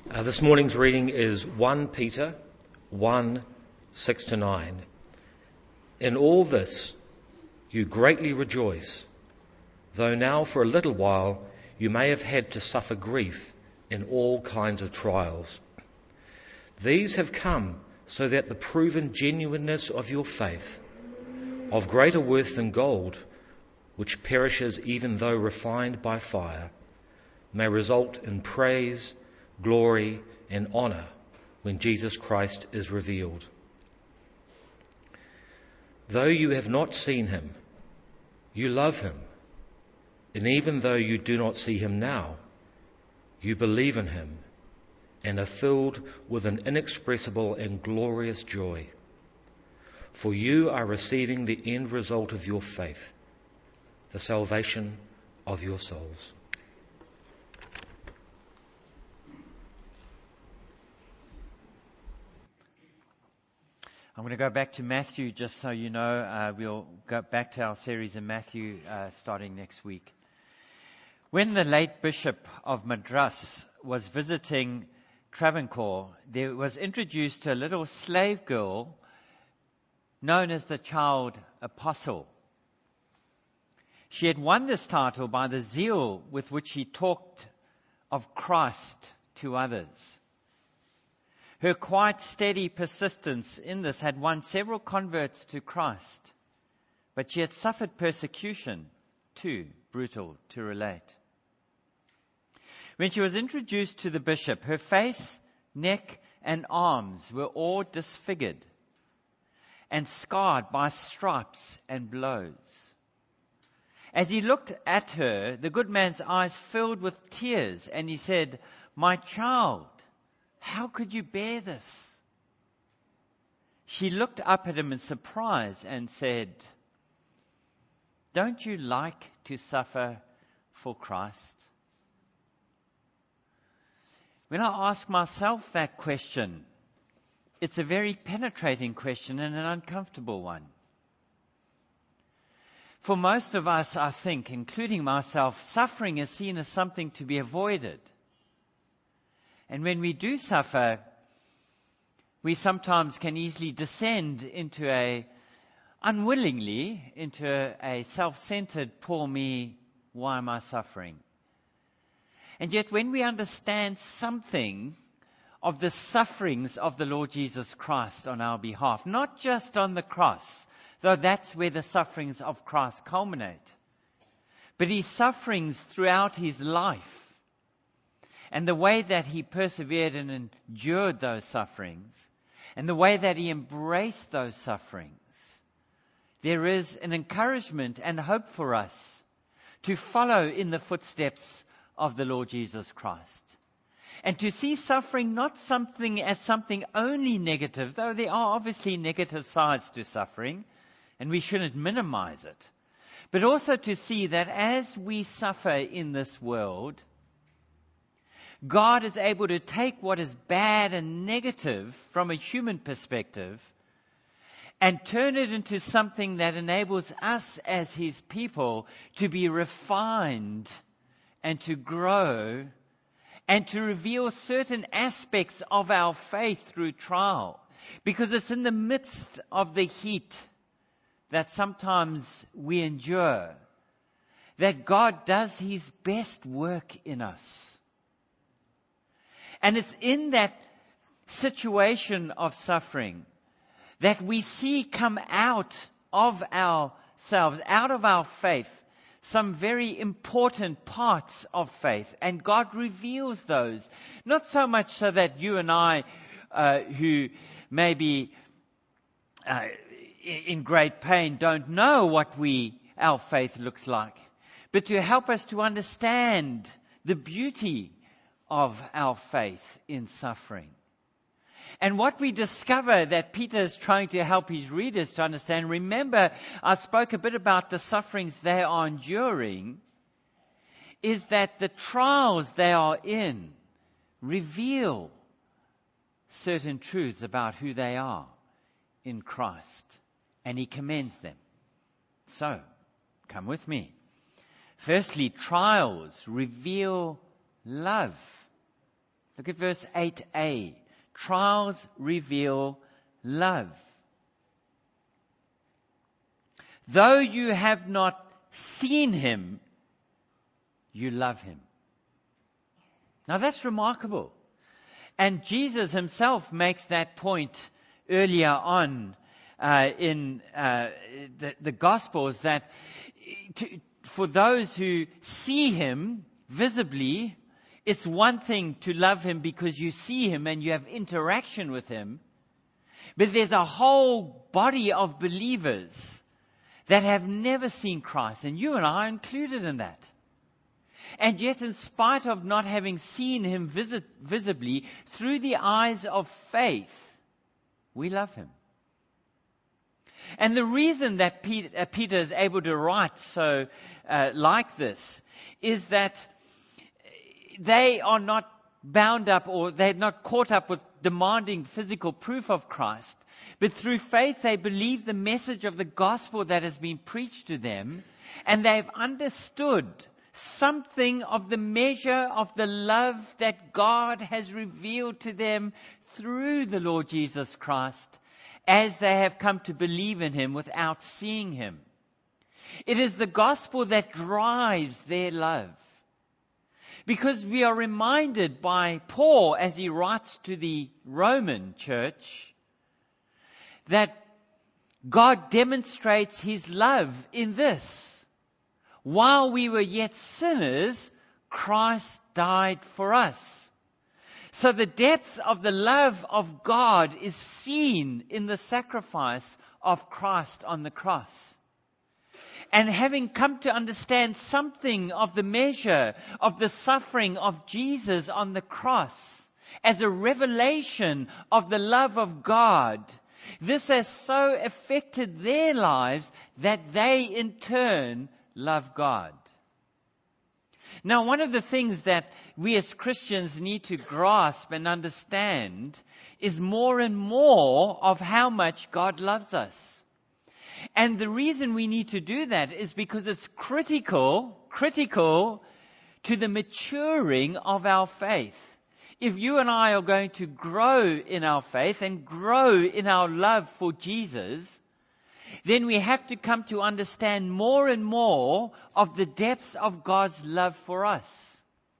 This morning's reading is 1 Peter 1, 6-9. In all this you greatly rejoice, though now for a little while you may have had to suffer grief in all kinds of trials. These have come so that the proven genuineness of your faith, of greater worth than gold, which perishes even though refined by fire, may result in praise, glory and honour when Jesus Christ is revealed. Though you have not seen him, you love him, and even though you do not see him now, you believe in him and are filled with an inexpressible and glorious joy. For you are receiving the end result of your faith, the salvation of your souls. I'm going to go back to Matthew just so you know. We'll go back to our series in Matthew starting next week. When the late Bishop of Madras was visiting Travancore, there was introduced to a little slave girl known as the Child Apostle. She had won this title by the zeal with which she talked of Christ to others. Her quiet, steady persistence in this had won several converts to Christ, but she had suffered persecution, too brutal to relate. When she was introduced to the bishop, her face, neck, and arms were all disfigured and scarred by stripes and blows. As he looked at her, the good man's eyes filled with tears, and he said, "My child, how could you bear this?" She looked up at him in surprise and said, "Don't you like to suffer for Christ?" When I ask myself that question, it's a very penetrating question and an uncomfortable one. For most of us, I think, including myself, suffering is seen as something to be avoided. And when we do suffer, we sometimes can easily descend unwillingly into a self-centered, poor me, why am I suffering? And yet when we understand something of the sufferings of the Lord Jesus Christ on our behalf, not just on the cross, though that's where the sufferings of Christ culminate, but his sufferings throughout his life, and the way that he persevered and endured those sufferings, and the way that he embraced those sufferings, there is an encouragement and hope for us to follow in the footsteps of the Lord Jesus Christ. And to see suffering not as something only negative, though there are obviously negative sides to suffering, and we shouldn't minimize it, but also to see that as we suffer in this world, God is able to take what is bad and negative from a human perspective and turn it into something that enables us as his people to be refined and to grow and to reveal certain aspects of our faith through trial. Because it's in the midst of the heat that sometimes we endure that God does his best work in us. And it's in that situation of suffering that we see come out of ourselves, out of our faith, some very important parts of faith. And God reveals those, not so much so that you and I, who may be in great pain, don't know what our faith looks like, but to help us to understand the beauty of our faith in suffering. And what we discover that Peter is trying to help his readers to understand, remember I spoke a bit about the sufferings they are enduring, is that the trials they are in reveal certain truths about who they are in Christ. And he commends them. So, come with me. Firstly, trials reveal love. Look at verse 8a. Trials reveal love. Though you have not seen him, you love him. Now that's remarkable. And Jesus himself makes that point earlier on in the Gospels, that for those who see him visibly, it's one thing to love him because you see him and you have interaction with him. But there's a whole body of believers that have never seen Christ, and you and I are included in that. And yet, in spite of not having seen him visibly, through the eyes of faith, we love him. And the reason that Peter is able to write so like this is that they are not bound up, or they're not caught up with demanding physical proof of Christ. But through faith, they believe the message of the gospel that has been preached to them, and they've understood something of the measure of the love that God has revealed to them through the Lord Jesus Christ, as they have come to believe in him without seeing him. It is the gospel that drives their love. Because we are reminded by Paul, as he writes to the Roman church, that God demonstrates his love in this: while we were yet sinners, Christ died for us. So the depths of the love of God is seen in the sacrifice of Christ on the cross. And having come to understand something of the measure of the suffering of Jesus on the cross as a revelation of the love of God, this has so affected their lives that they in turn love God. Now, one of the things that we as Christians need to grasp and understand is more and more of how much God loves us. And the reason we need to do that is because it's critical to the maturing of our faith. If you and I are going to grow in our faith and grow in our love for Jesus, then we have to come to understand more and more of the depths of God's love for us.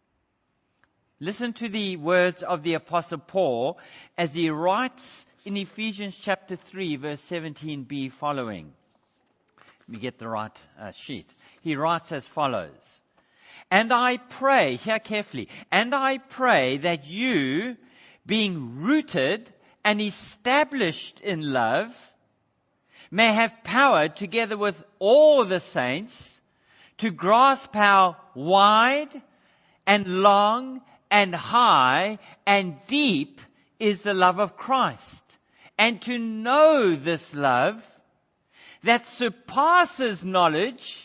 Listen to the words of the Apostle Paul as he writes in Ephesians chapter 3, verse 17b following. Let me get the right sheet. He writes as follows. And I pray, hear carefully, and I pray that you, being rooted and established in love, may have power together with all the saints to grasp how wide and long and high and deep is the love of Christ, and to know this love that surpasses knowledge,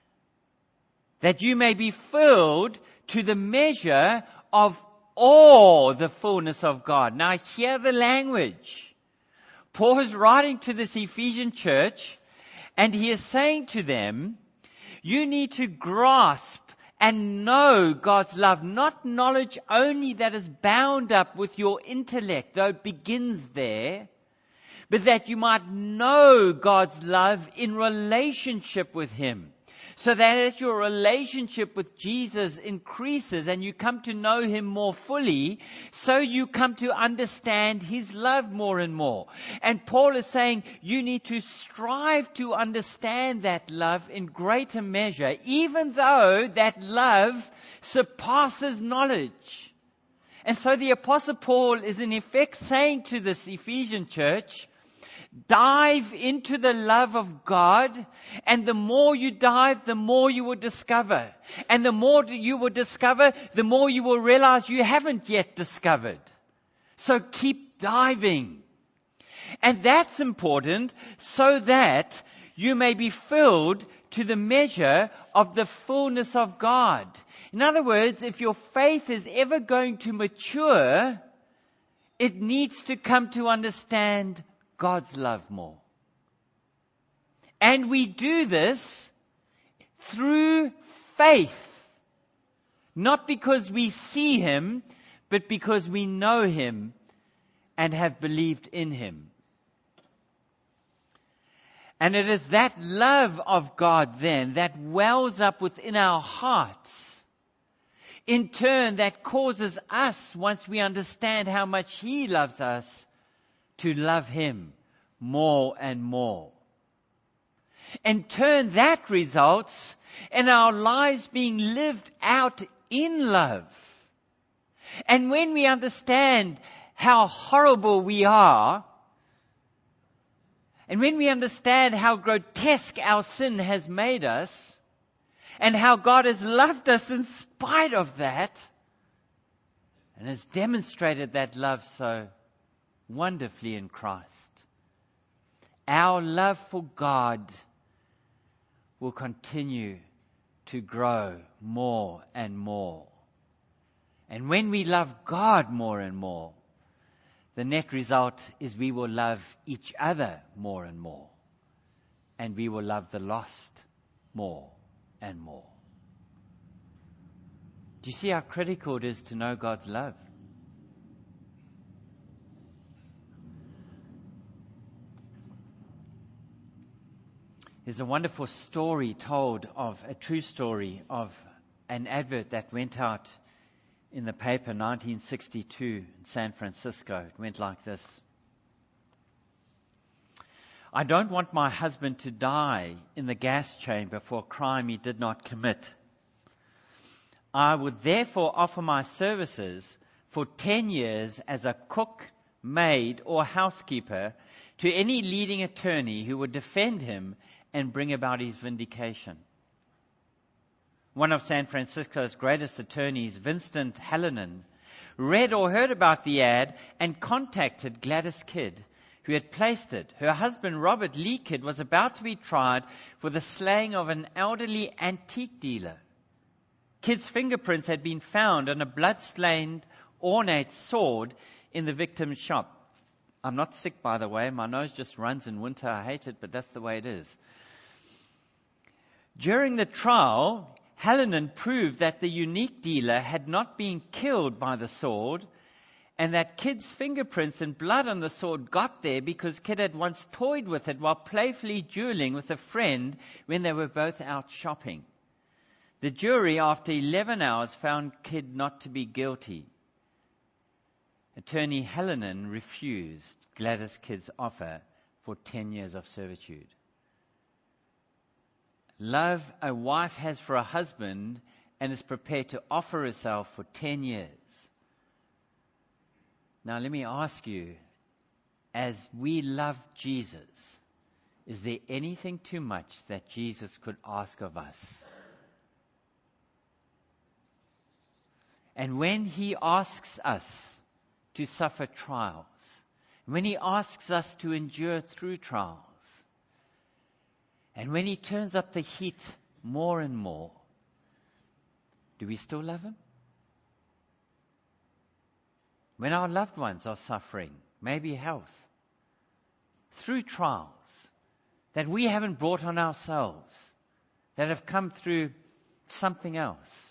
that you may be filled to the measure of all the fullness of God. Now hear the language. Paul is writing to this Ephesian church, and he is saying to them, you need to grasp and know God's love, not knowledge only that is bound up with your intellect, though it begins there, but that you might know God's love in relationship with him. So that as your relationship with Jesus increases and you come to know him more fully, so you come to understand his love more and more. And Paul is saying you need to strive to understand that love in greater measure, even though that love surpasses knowledge. And so the Apostle Paul is in effect saying to this Ephesian church, dive into the love of God, and the more you dive, the more you will discover. And the more you will discover, the more you will realize you haven't yet discovered. So keep diving. And that's important so that you may be filled to the measure of the fullness of God. In other words, if your faith is ever going to mature, it needs to come to understand God's love more. And we do this through faith. Not because we see him, but because we know him and have believed in him. And it is that love of God then that wells up within our hearts, in turn that causes us, once we understand how much he loves us, to love him more and more. In turn, that results in our lives being lived out in love. And when we understand how horrible we are, and when we understand how grotesque our sin has made us, and how God has loved us in spite of that, and has demonstrated that love so wonderfully in Christ, our love for God will continue to grow more and more. And when we love God more and more, the net result is we will love each other more and more. And we will love the lost more and more. Do you see how critical it is to know God's love? There's a wonderful story told of, a true story of an advert that went out in the paper 1962 in San Francisco. It went like this. I don't want my husband to die in the gas chamber for a crime he did not commit. I would therefore offer my services for 10 years as a cook, maid, or housekeeper to any leading attorney who would defend him and bring about his vindication. One of San Francisco's greatest attorneys, Vincent Hallinan, read or heard about the ad and contacted Gladys Kidd, who had placed it. Her husband, Robert Lee Kidd, was about to be tried for the slaying of an elderly antique dealer. Kidd's fingerprints had been found on a blood-stained, ornate sword in the victim's shop. I'm not sick, by the way. My nose just runs in winter. I hate it, but that's the way it is. During the trial, Hallinan proved that the unique dealer had not been killed by the sword, and that Kidd's fingerprints and blood on the sword got there because Kidd had once toyed with it while playfully dueling with a friend when they were both out shopping. The jury, after 11 hours, found Kidd not to be guilty. Attorney Hallinan refused Gladys Kidd's offer for 10 years of servitude. Love a wife has for a husband and is prepared to offer herself for 10 years. Now let me ask you, as we love Jesus, is there anything too much that Jesus could ask of us? And when he asks us to suffer trials, when he asks us to endure through trials, and when he turns up the heat more and more, do we still love him? When our loved ones are suffering, maybe health, through trials that we haven't brought on ourselves, that have come through something else,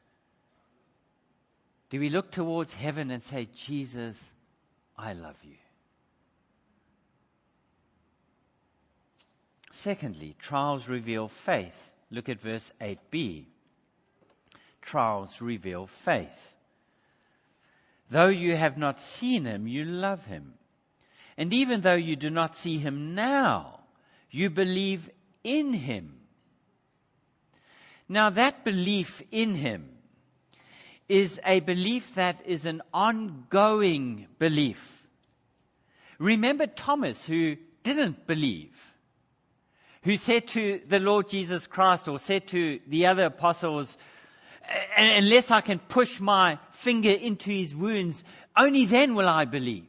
do we look towards heaven and say, Jesus, I love you? Secondly, trials reveal faith. Look at verse 8b. Trials reveal faith. Though you have not seen him, you love him. And even though you do not see him now, you believe in him. Now that belief in him is a belief that is an ongoing belief. Remember Thomas, who didn't believe, who said to the Lord Jesus Christ, or said to the other apostles, unless I can push my finger into his wounds, only then will I believe.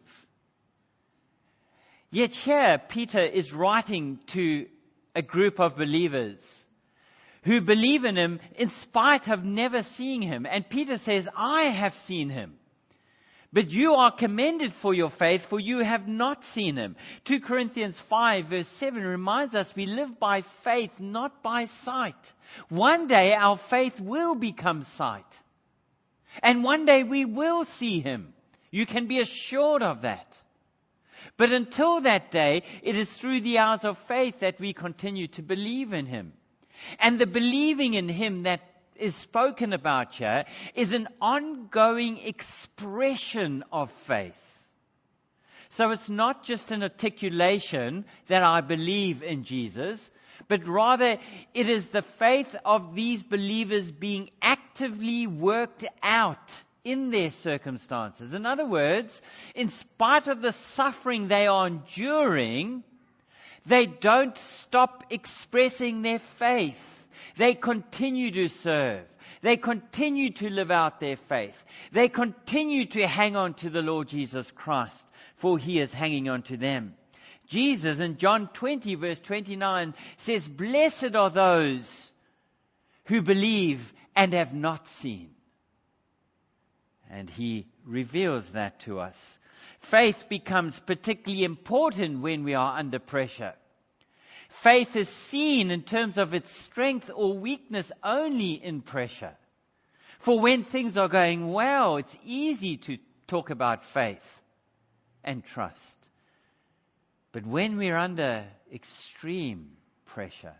Yet here Peter is writing to a group of believers who believe in him in spite of never seeing him. And Peter says, I have seen him. But you are commended for your faith, for you have not seen him. 2 Corinthians 5 verse 7 reminds us we live by faith, not by sight. One day our faith will become sight. And one day we will see him. You can be assured of that. But until that day, it is through the eyes of faith that we continue to believe in him. And the believing in him that is spoken about here is an ongoing expression of faith. So it's not just an articulation that I believe in Jesus, but rather it is the faith of these believers being actively worked out in their circumstances. In other words, in spite of the suffering they are enduring, they don't stop expressing their faith. They continue to serve. They continue to live out their faith. They continue to hang on to the Lord Jesus Christ, for he is hanging on to them. Jesus in John 20 verse 29 says, "Blessed are those who believe and have not seen." And he reveals that to us. Faith becomes particularly important when we are under pressure. Faith is seen in terms of its strength or weakness only in pressure. For when things are going well, it's easy to talk about faith and trust. But when we're under extreme pressure,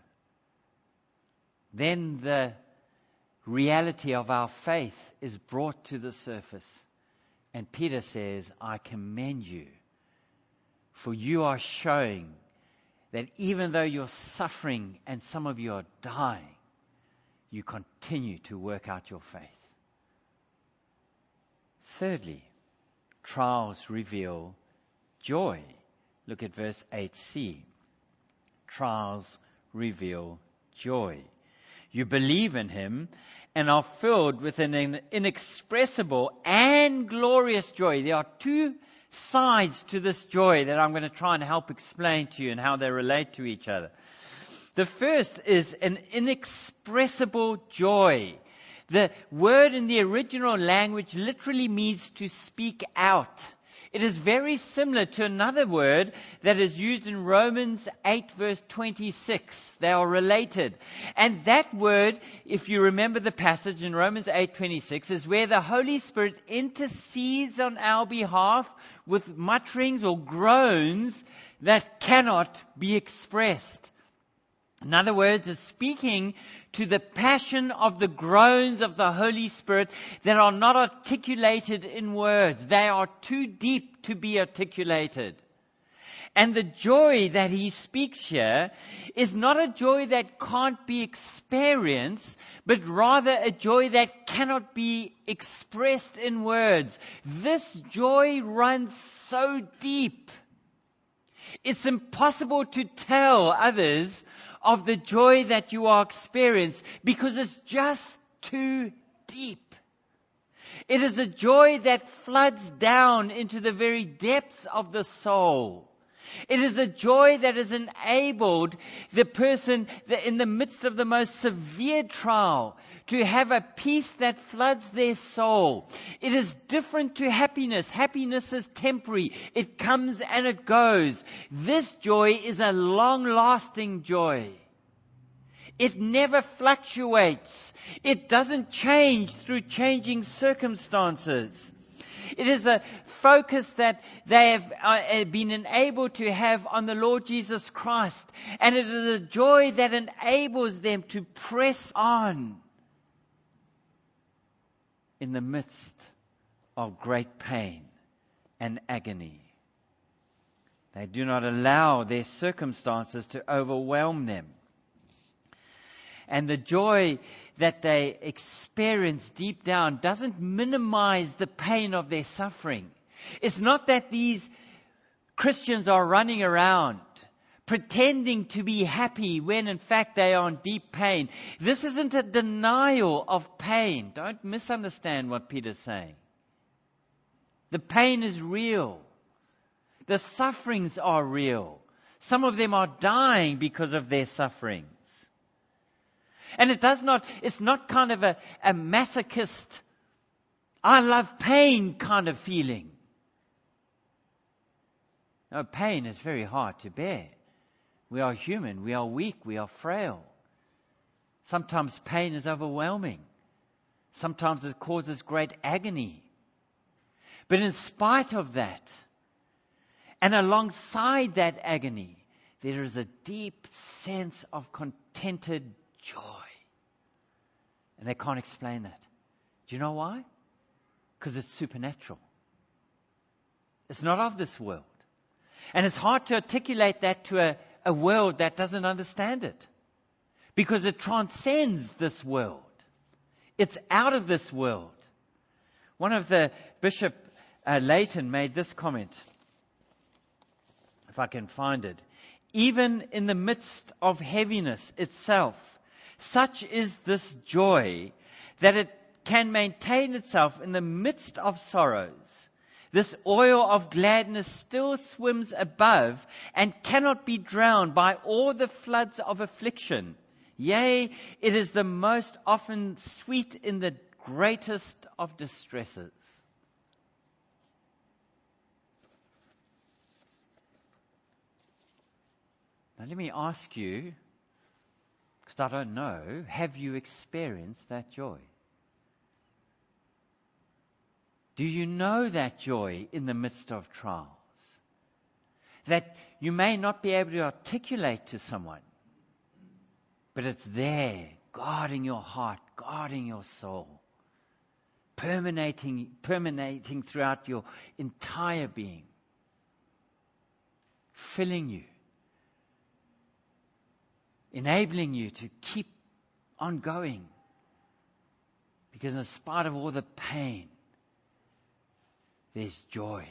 then the reality of our faith is brought to the surface. And Peter says, "I commend you, for you are showing that even though you're suffering and some of you are dying, you continue to work out your faith." Thirdly, trials reveal joy. Look at verse 8c. Trials reveal joy. You believe in him and are filled with an inexpressible and glorious joy. There are two sides to this joy that I'm going to try and help explain to you and how they relate to each other. The first is an inexpressible joy. The word in the original language literally means to speak out. It is very similar to another word that is used in Romans 8 verse 26. They are related. And that word, if you remember the passage in Romans 8:26, is where the Holy Spirit intercedes on our behalf with mutterings or groans that cannot be expressed. In other words, it's speaking to the passion of the groans of the Holy Spirit that are not articulated in words. They are too deep to be articulated. And the joy that he speaks here is not a joy that can't be experienced, but rather a joy that cannot be expressed in words. This joy runs so deep. It's impossible to tell others of the joy that you are experiencing because it's just too deep. It is a joy that floods down into the very depths of the soul. It is a joy that has enabled the person in the midst of the most severe trial to have a peace that floods their soul. It is different to happiness. Happiness is temporary. It comes and it goes. This joy is a long-lasting joy. It never fluctuates. It doesn't change through changing circumstances. It is a focus that they have been enabled to have on the Lord Jesus Christ. And it is a joy that enables them to press on in the midst of great pain and agony. They do not allow their circumstances to overwhelm them. And the joy that they experience deep down doesn't minimize the pain of their suffering. It's not that these Christians are running around pretending to be happy when in fact they are in deep pain. This isn't a denial of pain. Don't misunderstand what Peter's saying. The pain is real. The sufferings are real. Some of them are dying because of their sufferings. And it's not kind of a masochist, I love pain kind of feeling. No, pain is very hard to bear. We are human, we are weak, we are frail. Sometimes pain is overwhelming. Sometimes it causes great agony. But in spite of that, and alongside that agony, there is a deep sense of contented joy. And they can't explain that. Do you know why? Because it's supernatural. It's not of this world. And it's hard to articulate that to a world that doesn't understand it. Because it transcends this world. It's out of this world. One of the Bishop Leighton made this comment, if I can find it. Even in the midst of heaviness itself, such is this joy that it can maintain itself in the midst of sorrows. This oil of gladness still swims above and cannot be drowned by all the floods of affliction. Yea, it is the most often sweet in the greatest of distresses. Now let me ask you, because I don't know, have you experienced that joy? Do you know that joy in the midst of trials? That you may not be able to articulate to someone, but it's there, guarding your heart, guarding your soul, permeating throughout your entire being, filling you, enabling you to keep on going. Because in spite of all the pain, there's joy.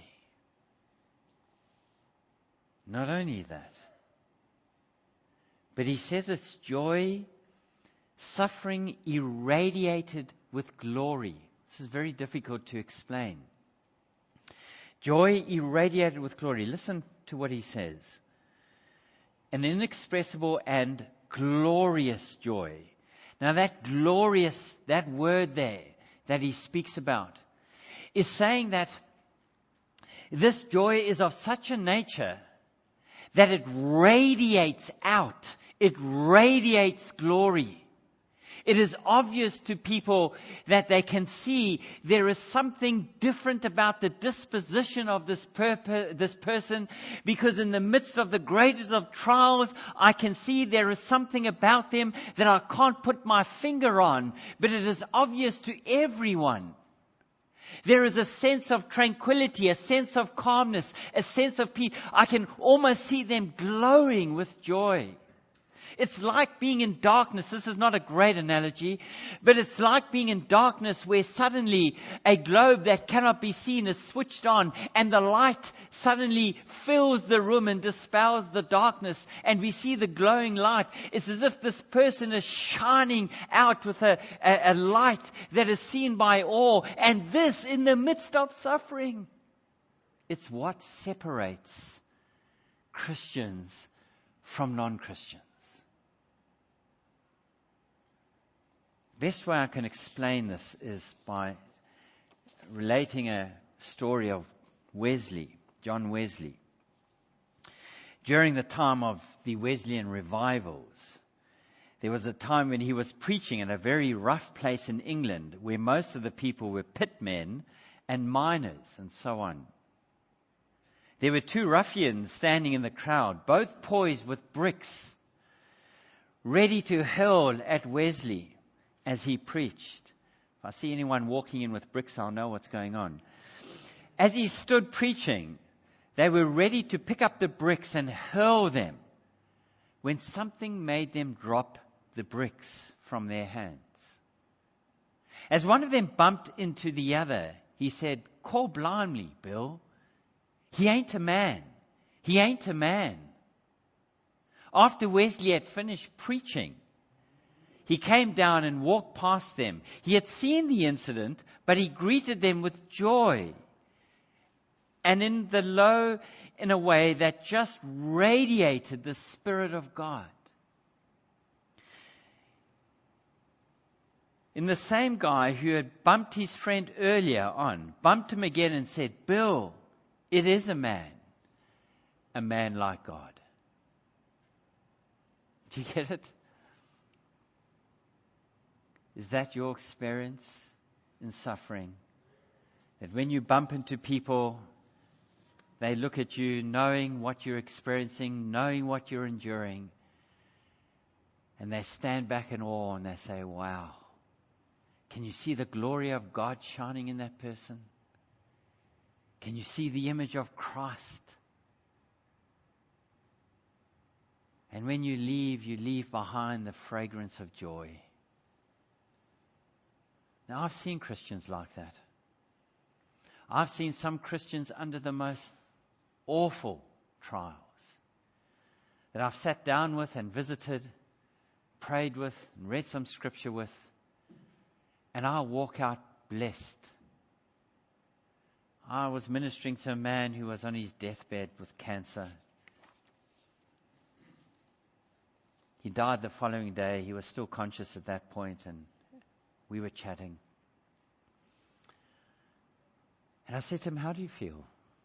Not only that, but he says it's joy, suffering irradiated with glory. This is very difficult to explain. Joy irradiated with glory. Listen to what he says. An inexpressible and glorious joy. Now that glorious, that word there that he speaks about, is saying that this joy is of such a nature that it radiates out. It radiates glory. It is obvious to people that they can see there is something different about the disposition of this person, because in the midst of the greatest of trials, I can see there is something about them that I can't put my finger on, but it is obvious to everyone. There is a sense of tranquility, a sense of calmness, a sense of peace. I can almost see them glowing with joy. It's like being in darkness. This is not a great analogy, but it's like being in darkness where suddenly a globe that cannot be seen is switched on and the light suddenly fills the room and dispels the darkness, and we see the glowing light. It's as if this person is shining out with a light that is seen by all, and this in the midst of suffering. It's what separates Christians from non-Christians. Best way I can explain this is by relating a story of Wesley, John Wesley. During the time of the Wesleyan revivals, there was a time when he was preaching at a very rough place in England where most of the people were pitmen and miners and so on. There were two ruffians standing in the crowd, both poised with bricks, ready to hurl at Wesley as he preached. If I see anyone walking in with bricks, I'll know what's going on. As he stood preaching, they were ready to pick up the bricks and hurl them, when something made them drop the bricks from their hands. As one of them bumped into the other, he said, "Call blindly, Bill. He ain't a man. He ain't a man." After Wesley had finished preaching, he came down and walked past them. He had seen the incident, but he greeted them with joy, and in a way that just radiated the Spirit of God. And the same guy who had bumped his friend earlier on, bumped him again and said, "Bill, it is a man like God." Do you get it? Is that your experience? in suffering. That when you bump into people, they look at you knowing what you're experiencing, knowing what you're enduring. And they stand back in awe and they say, wow, can you see the glory of God shining in that person? Can you see the image of Christ? And when you leave behind the fragrance of joy. Now, I've seen Christians like that. I've seen some Christians under the most awful trials that I've sat down with and visited, prayed with, and read some scripture with, and I'll walk out blessed. I was ministering to a man who was on his deathbed with cancer. He died the following day. He was still conscious at that point, and we were chatting. And I said to him, how do you feel?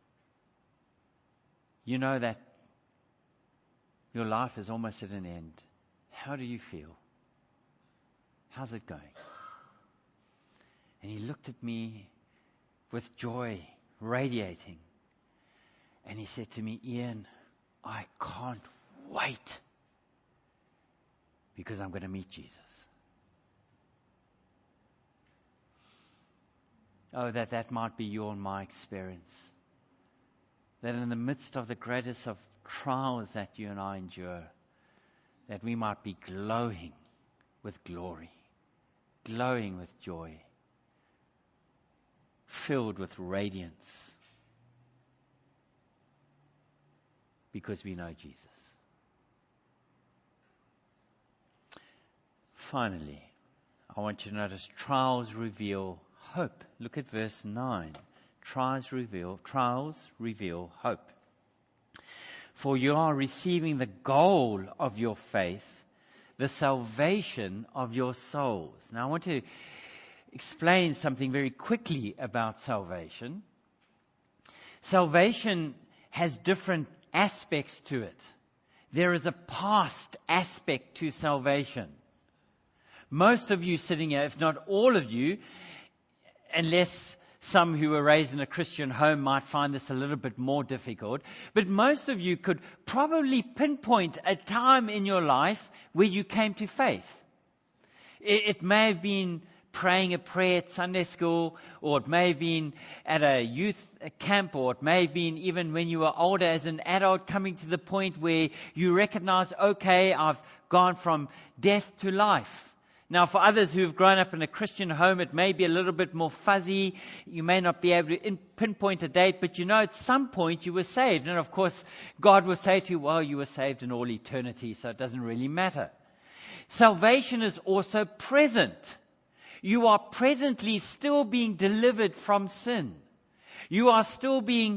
You know that your life is almost at an end. How do you feel? How's it going? And he looked at me with joy radiating. And he said to me, Ian, I can't wait because I'm going to meet Jesus. Oh, that might be your and my experience. That in the midst of the greatest of trials that you and I endure, that we might be glowing with glory, glowing with joy, filled with radiance, because we know Jesus. Finally, I want you to notice trials reveal hope. Look at verse 9. Trials reveal hope. For you are receiving the goal of your faith, the salvation of your souls. Now I want to explain something very quickly about salvation. Salvation has different aspects to it. There is a past aspect to salvation. Most of you sitting here, if not all of you, unless some who were raised in a Christian home might find this a little bit more difficult, but most of you could probably pinpoint a time in your life where you came to faith. It may have been praying a prayer at Sunday school, or it may have been at a youth camp, or it may have been even when you were older as an adult, coming to the point where you recognize, okay, I've gone from death to life. Now, for others who have grown up in a Christian home, it may be a little bit more fuzzy. You may not be able to pinpoint a date, but you know at some point you were saved. And of course, God will say to you, well, you were saved in all eternity, so it doesn't really matter. Salvation is also present. You are presently still being delivered from sin. You are still being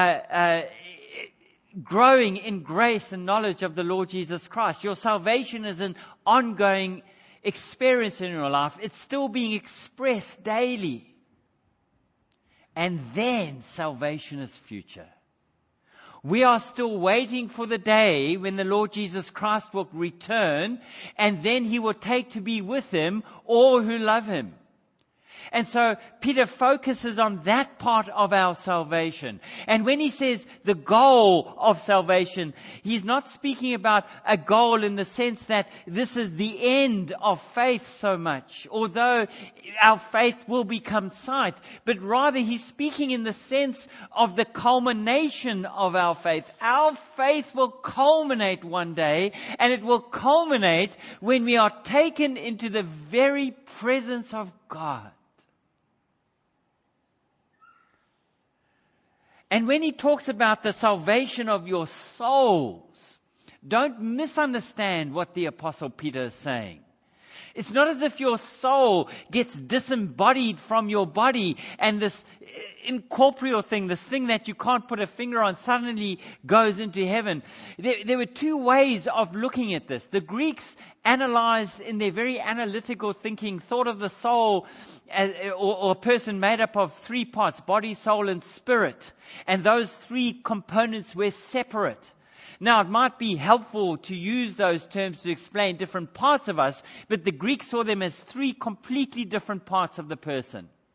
growing in grace and knowledge of the Lord Jesus Christ. Your salvation is an ongoing experience in your life. It's still being expressed daily. And then salvation is future. We are still waiting for the day when the Lord Jesus Christ will return, and then He will take to be with Him all who love Him. And so Peter focuses on that part of our salvation. And when he says the goal of salvation, he's not speaking about a goal in the sense that this is the end of faith so much, although our faith will become sight, but rather he's speaking in the sense of the culmination of our faith. Our faith will culminate one day, and it will culminate when we are taken into the very presence of God. And when he talks about the salvation of your souls, don't misunderstand what the Apostle Peter is saying. It's not as if your soul gets disembodied from your body and this incorporeal thing, this thing that you can't put a finger on, suddenly goes into heaven. There were two ways of looking at this. The Greeks analyzed in their very analytical thinking, thought of the soul as, or a person made up of three parts, body, soul, and spirit. And those three components were separate. Now, it might be helpful to use those terms to explain different parts of us, but the Greeks saw them as three completely different parts of the person.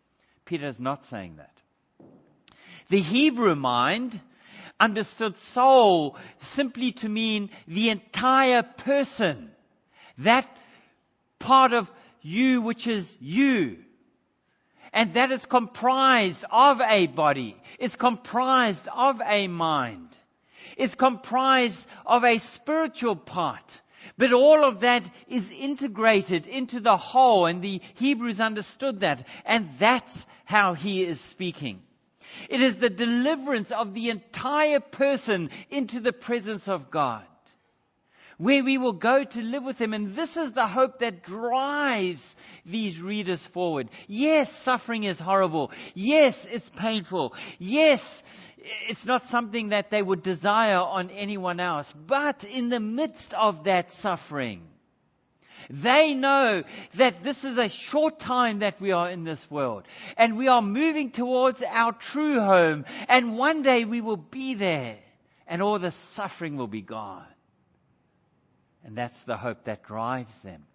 Peter is not saying that. The Hebrew mind understood soul simply to mean the entire person. That part of you which is you. And that is comprised of a body. It's comprised of a mind. It's comprised of a spiritual part. But all of that is integrated into the whole, and the Hebrews understood that. And that's how he is speaking. It is the deliverance of the entire person into the presence of God, where we will go to live with Him. And this is the hope that drives these readers forward. Yes, suffering is horrible. Yes, it's painful. Yes, it's not something that they would desire on anyone else. But in the midst of that suffering, they know that this is a short time that we are in this world. And we are moving towards our true home. And one day we will be there. And all the suffering will be gone. And that's the hope that drives them.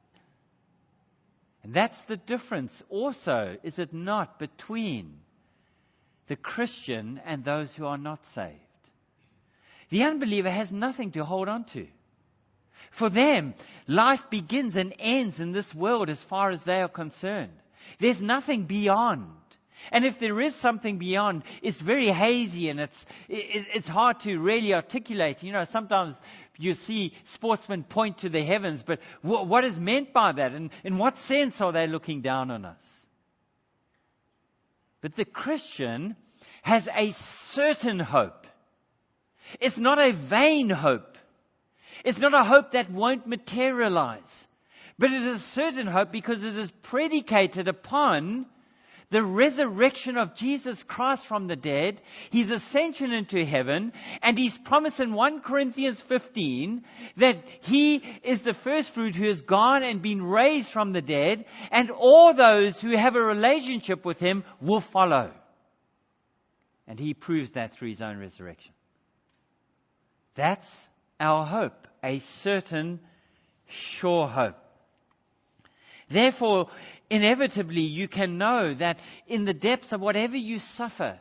And that's the difference also, is it not, between the Christian and those who are not saved. The unbeliever has nothing to hold on to. For them, life begins and ends in this world as far as they are concerned. There's nothing beyond. And if there is something beyond, it's very hazy and it's hard to really articulate. You know, sometimes you see sportsmen point to the heavens, but what is meant by that? And in what sense are they looking down on us? But the Christian has a certain hope. It's not a vain hope. It's not a hope that won't materialize. But it is a certain hope because it is predicated upon the resurrection of Jesus Christ from the dead, His ascension into heaven, and His promise in 1 Corinthians 15 that He is the first fruit who has gone and been raised from the dead, and all those who have a relationship with Him will follow. And He proves that through His own resurrection. That's our hope, a certain, sure hope. Therefore, inevitably, you can know that in the depths of whatever you suffer,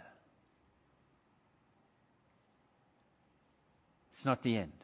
it's not the end.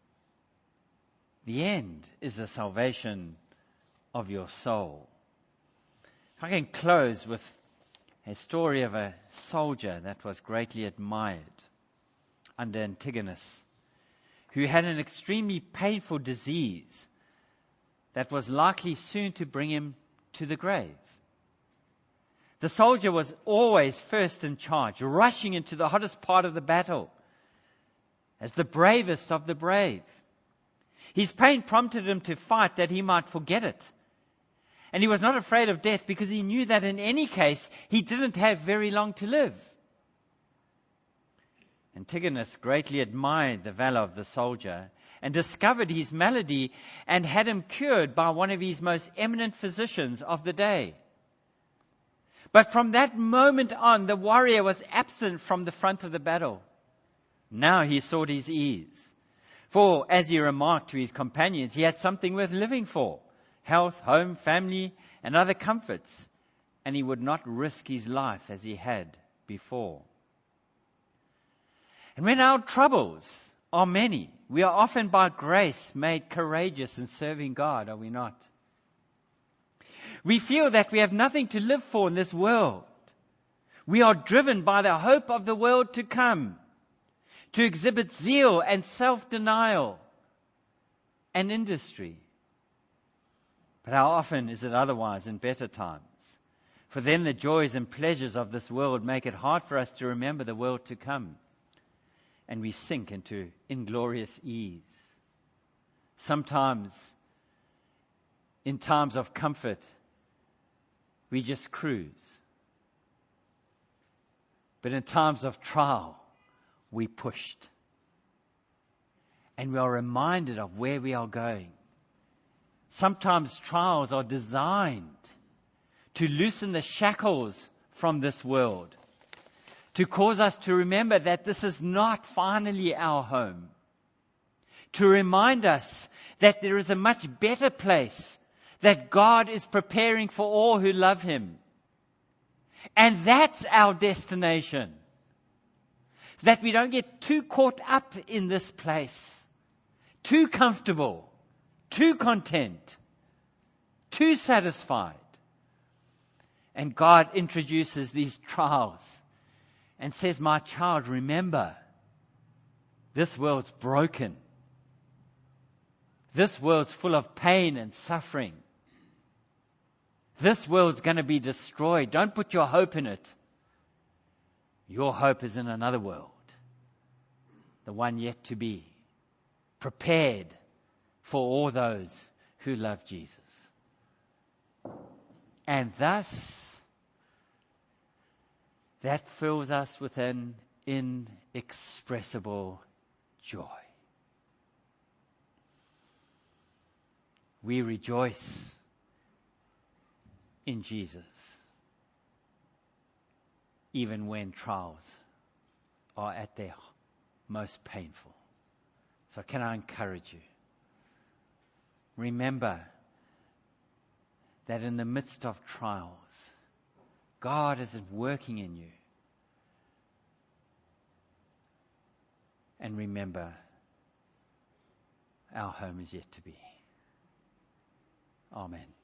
The end is the salvation of your soul. I can close with a story of a soldier that was greatly admired under Antigonus, who had an extremely painful disease that was likely soon to bring him to the grave. The soldier was always first in charge, rushing into the hottest part of the battle as the bravest of the brave. His pain prompted him to fight that he might forget it. And he was not afraid of death because he knew that in any case he didn't have very long to live. Antigonus greatly admired the valor of the soldier and discovered his malady and had him cured by one of his most eminent physicians of the day. But from that moment on, the warrior was absent from the front of the battle. Now he sought his ease. For, as he remarked to his companions, he had something worth living for: health, home, family, and other comforts. And he would not risk his life as he had before. And when our troubles are many, we are often by grace made courageous in serving God, are we not? We feel that we have nothing to live for in this world. We are driven by the hope of the world to come, to exhibit zeal and self-denial and industry. But how often is it otherwise in better times? For then the joys and pleasures of this world make it hard for us to remember the world to come. And we sink into inglorious ease. Sometimes, in times of comfort, we just cruise. But in times of trial, we pushed. And we are reminded of where we are going. Sometimes trials are designed to loosen the shackles from this world, to cause us to remember that this is not finally our home, to remind us that there is a much better place that God is preparing for all who love Him. And that's our destination. So that we don't get too caught up in this place, too comfortable, too content, too satisfied. And God introduces these trials and says, my child, remember, this world's broken. This world's full of pain and suffering. This world's going to be destroyed. Don't put your hope in it. Your hope is in another world, the one yet to be, prepared for all those who love Jesus. And thus, that fills us with an inexpressible joy. We rejoice in Jesus, even when trials are at their most painful. So can I encourage you? Remember that in the midst of trials, God is working in you. And remember, our home is yet to be. Amen.